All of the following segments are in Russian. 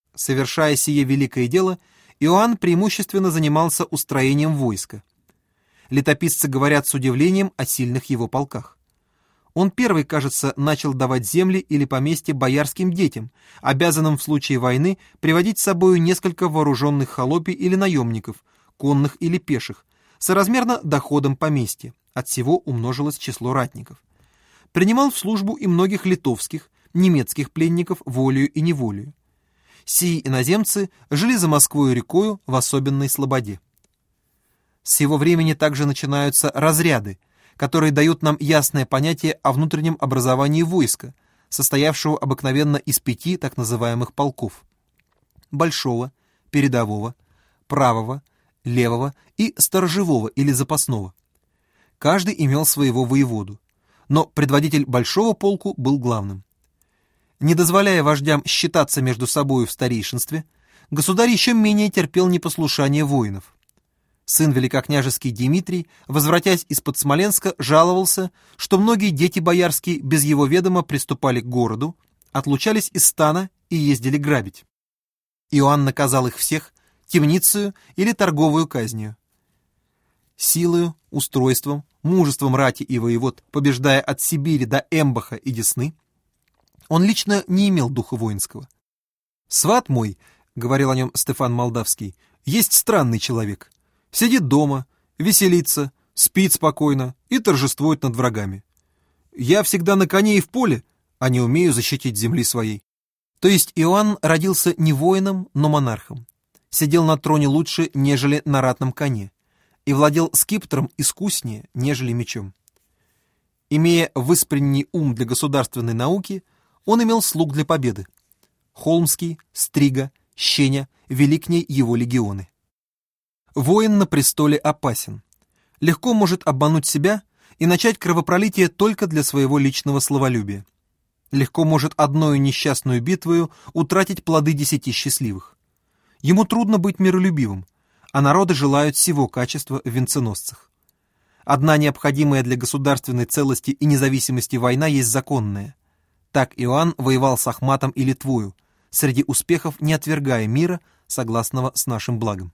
Совершая сие великое дело, Иоанн преимущественно занимался устроением войска. Летописцы говорят с удивлением о сильных его полках. Он первый, кажется, начал давать земли или поместья боярским детям, обязанным в случае войны приводить с собою несколько вооруженных холопий или наемников, конных или пеших, соразмерно доходам поместья, от всего умножилось число ратников. Принимал в службу и многих литовских, немецких пленников волею и неволею. Сии иноземцы жили за Москвою рекою в особенной слободе. С его времени также начинаются разряды, которые дают нам ясное понятие о внутреннем образовании войска, состоявшего обыкновенно из 5 так называемых полков: большого, передового, правого, левого и сторожевого или запасного. Каждый имел своего воеводу, но предводитель большого полку был главным. Не дозволяя вождям считаться между собою в старейшинстве, государь еще менее терпел непослушание воинов. Сын великокняжеский Дмитрий, возвратясь из-под Смоленска, жаловался, что многие дети боярские без его ведома приступали к городу, отлучались из стана и ездили грабить. Иоанн наказал их всех темницею или торговую казнью. Силою, устройством, мужеством рати и воевод, побеждая от Сибири до Эмбаха и Десны, он лично не имел духа воинского. «Сват мой, — говорил о нем Стефан Молдавский, — есть странный человек. Сидит дома, веселится, спит спокойно и торжествует над врагами. Я всегда на коне и в поле, а не умею защитить земли своей». То есть Иоанн родился не воином, но монархом. Сидел на троне лучше, нежели на ратном коне, и владел скипетром искуснее, нежели мечом. Имея выспренний ум для государственной науки, он имел слуг для победы. Холмский, Стрига, Щеня вели к ней его легионы. Воин на престоле опасен. Легко может обмануть себя и начать кровопролитие только для своего личного славолюбия. Легко может одною несчастную битвою утратить плоды 10 счастливых. Ему трудно быть миролюбивым, а народы желают сего качества в венценосцах. Одна необходимая для государственной целости и независимости война есть законная. Так Иоанн воевал с Ахматом и Литвою, среди успехов не отвергая мира, согласного с нашим благом.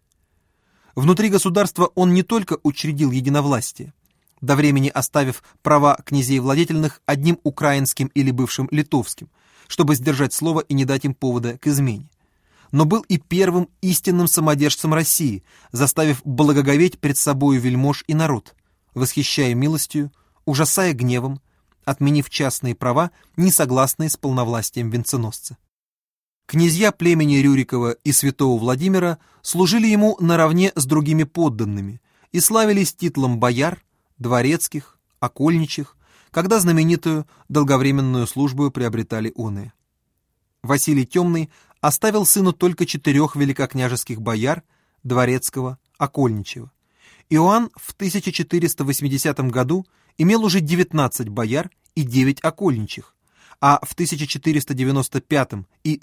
Внутри государства он не только учредил единовластие, до времени оставив права князей владетельных одним украинским или бывшим литовским, чтобы сдержать слово и не дать им повода к измене, но был и первым истинным самодержцем России, заставив благоговеть пред собою вельмож и народ, восхищая милостью, ужасая гневом, отменив частные права, не согласные с полновластием венценосца. Князья племени Рюрикова и святого Владимира служили ему наравне с другими подданными и славились титулом бояр, дворецких, окольничих, когда знаменитую долговременную службу приобретали оные. Василий Темный оставил сыну только 4 великокняжеских бояр, дворецкого, окольничего. Иоанн в 1480 году имел уже 19 бояр и 9 окольничих, а в 1495 и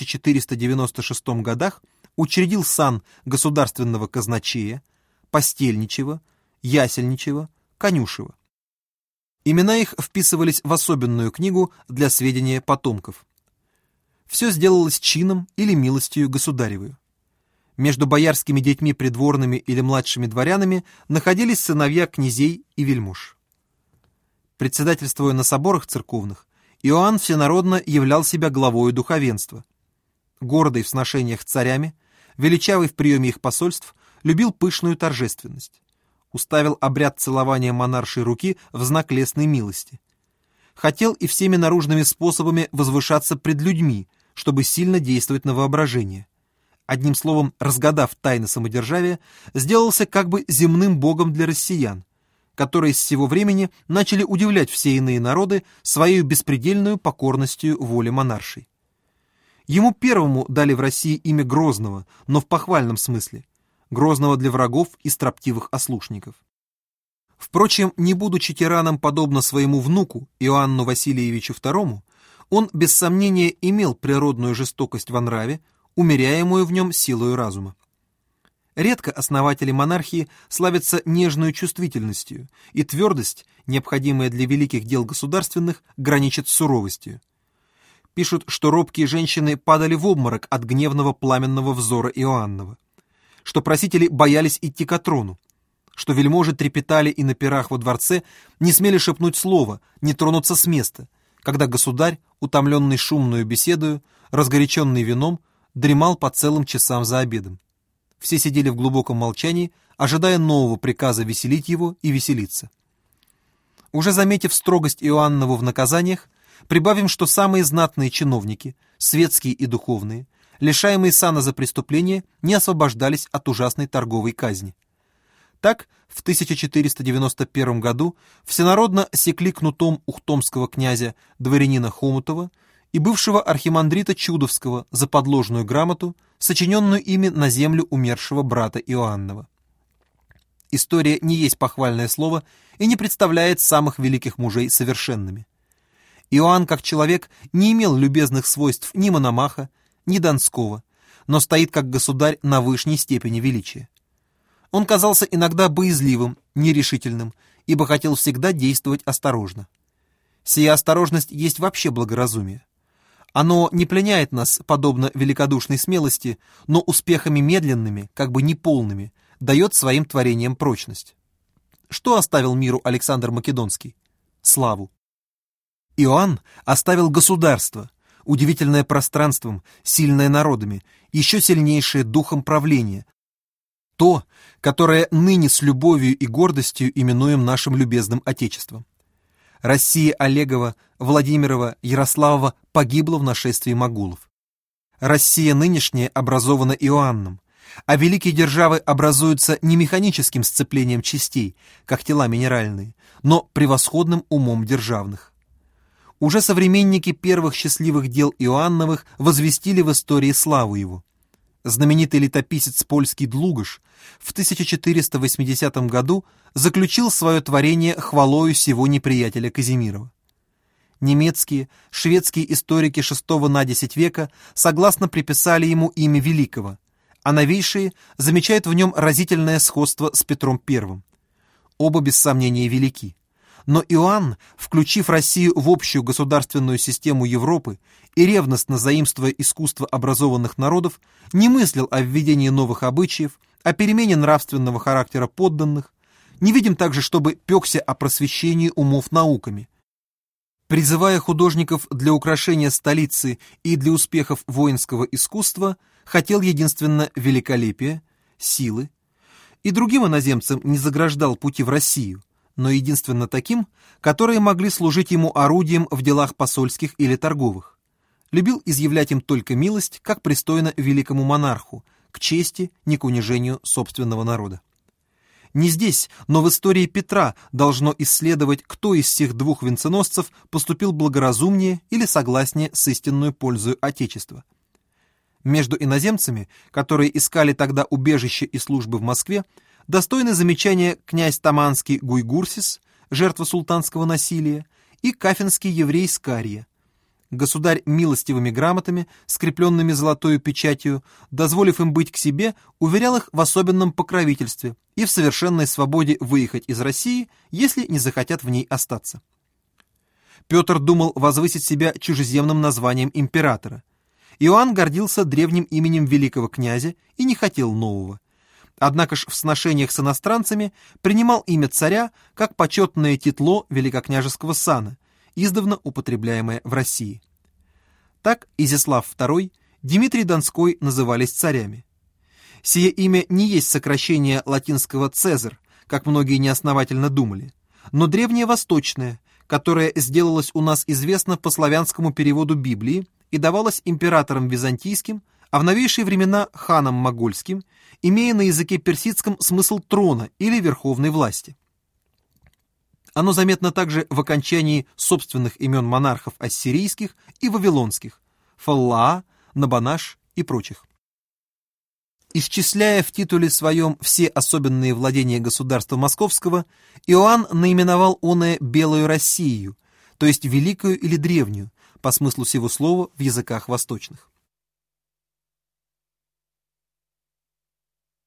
1496 годах учредил сан государственного казначея, постельничего, ясельничего, конюшева. Имена их вписывались в особенную книгу для сведения потомков. Все сделалось чином или милостью государевою. Между боярскими детьми придворными или младшими дворянами находились сыновья князей и вельмож. Председательствуя на соборах церковных, Иоанн всенародно являл себя главою духовенства. Гордый в сношениях с царями, величавый в приеме их посольств, любил пышную торжественность. Уставил обряд целования монаршей руки в знак лестной милости. Хотел и всеми наружными способами возвышаться пред людьми, чтобы сильно действовать на воображение. Одним словом, разгадав тайны самодержавия, сделался как бы земным богом для россиян, которые с сего времени начали удивлять все иные народы своей беспредельную покорностью воле монаршей. Ему первому дали в России имя Грозного, но в похвальном смысле, Грозного для врагов и строптивых ослушников. Впрочем, не будучи тираном подобно своему внуку Иоанну Васильевичу II, он без сомнения имел природную жестокость во нраве, умеряемую в нем силою разума. Редко основатели монархии славятся нежную чувствительностью, и твердость, необходимая для великих дел государственных, граничит с суровостью. Пишут, что робкие женщины падали в обморок от гневного пламенного взора Иоаннова, что просители боялись идти к трону, что вельможи трепетали и на пирах во дворце не смели шепнуть слово, не тронуться с места, когда государь, утомленный шумную беседою, разгоряченный вином, дремал по целым часам за обедом. Все сидели в глубоком молчании, ожидая нового приказа веселить его и веселиться. Уже заметив строгость Иоаннову в наказаниях, прибавим, что самые знатные чиновники, светские и духовные, лишаемые сана за преступление, не освобождались от ужасной торговой казни. Так, в 1491 году всенародно секли кнутом ухтомского князя дворянина Хомутова и бывшего архимандрита Чудовского за подложную грамоту, сочиненную ими на землю умершего брата Иоаннова. История не есть похвальное слово и не представляет самых великих мужей совершенными. Иоанн, как человек, не имел любезных свойств ни Мономаха, ни Донского, но стоит как государь на высшей степени величия. Он казался иногда боязливым, нерешительным, ибо хотел всегда действовать осторожно. Сия осторожность есть вообще благоразумие. Оно не пленяет нас, подобно великодушной смелости, но успехами медленными, как бы неполными, дает своим творениям прочность. Что оставил миру Александр Македонский? Славу. Иоанн оставил государство, удивительное пространством, сильное народами, еще сильнейшее духом правления, то, которое ныне с любовью и гордостью именуем нашим любезным Отечеством. Россия Олегова, Владимирова, Ярославова погибла в нашествии могулов. Россия нынешняя образована Иоанном, а великие державы образуются не механическим сцеплением частей, как тела минеральные, но превосходным умом державных. Уже современники первых счастливых дел Иоанновых возвестили в истории славу его. Знаменитый летописец польский Длугаш в 1480 году заключил свое творение хвалою сего неприятеля Казимирова. Немецкие, шведские историки VI на X века согласно приписали ему имя Великого, а новейшие замечают в нем разительное сходство с Петром I. Оба без сомнения велики. Но Иоанн, включив Россию в общую государственную систему Европы и ревностно заимствуя искусство образованных народов, не мыслил о введении новых обычаев, о перемене нравственного характера подданных, не видим также, чтобы пекся о просвещении умов науками. Призывая художников для украшения столицы и для успехов воинского искусства, хотел единственно великолепия, силы, и другим иноземцам не заграждал пути в Россию, но единственно таким, которые могли служить ему орудием в делах посольских или торговых. Любил изъявлять им только милость, как пристойно великому монарху, к чести, не к унижению собственного народа. Не здесь, но в истории Петра должно исследовать, кто из всех двух венценосцев поступил благоразумнее или согласнее с истинную пользою Отечества. Между иноземцами, которые искали тогда убежище и службы в Москве, достойны замечания князь Таманский Гуйгурсис, жертва султанского насилия, и кафенский еврей Скария. Государь милостивыми грамотами, скрепленными золотою печатью, дозволив им быть к себе, уверял их в особенном покровительстве и в совершенной свободе выехать из России, если не захотят в ней остаться. Петр думал возвысить себя чужеземным названием императора. Иоанн гордился древним именем великого князя и не хотел нового. Однако ж в сношениях с иностранцами принимал имя царя как почетное титло великокняжеского сана, издавна употребляемое в России. Так Изяслав II, Дмитрий Донской назывались царями. Сие имя не есть сокращение латинского «Цезарь», как многие неосновательно думали, но древнее восточное, которое сделалось у нас известно по славянскому переводу Библии и давалось императорам византийским, а в новейшие времена ханам могольским, имея на языке персидском смысл трона или верховной власти. Оно заметно также в окончании собственных имен монархов ассирийских и вавилонских – Фаллаа, Набанаш и прочих. Исчисляя в титуле своем все особенные владения государства московского, Иоанн наименовал оное «Белую Россию», то есть великую или древнюю, по смыслу сего слова в языках восточных.